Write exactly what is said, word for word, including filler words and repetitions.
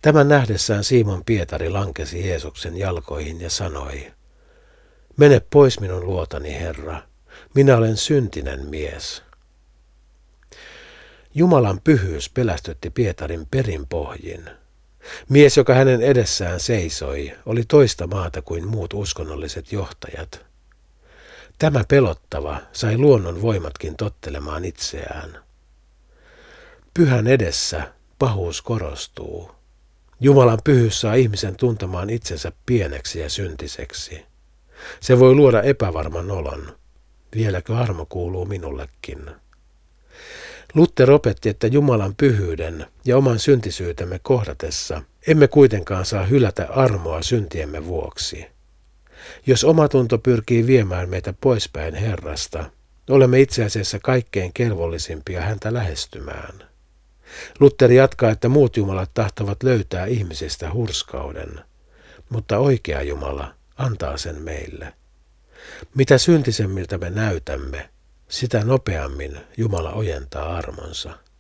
Tämän nähdessään Simon Pietari lankesi Jeesuksen jalkoihin ja sanoi, mene pois minun luotani, Herra, minä olen syntinen mies. Jumalan pyhyys pelästytti Pietarin perinpohjin. Mies, joka hänen edessään seisoi, oli toista maata kuin muut uskonnolliset johtajat. Tämä pelottava sai luonnon voimatkin tottelemaan itseään. Pyhän edessä pahuus korostuu. Jumalan pyhyys saa ihmisen tuntemaan itsensä pieneksi ja syntiseksi. Se voi luoda epävarman olon. Vieläkö armo kuuluu minullekin? Luther opetti, että Jumalan pyhyyden ja oman syntisyytemme kohdatessa emme kuitenkaan saa hylätä armoa syntiemme vuoksi. Jos omatunto pyrkii viemään meitä poispäin Herrasta, olemme itse asiassa kaikkein kelvollisimpia häntä lähestymään. Luther jatkaa, että muut jumalat tahtovat löytää ihmisistä hurskauden, mutta oikea Jumala antaa sen meille. Mitä syntisemmiltä me näytämme, sitä nopeammin Jumala ojentaa armonsa.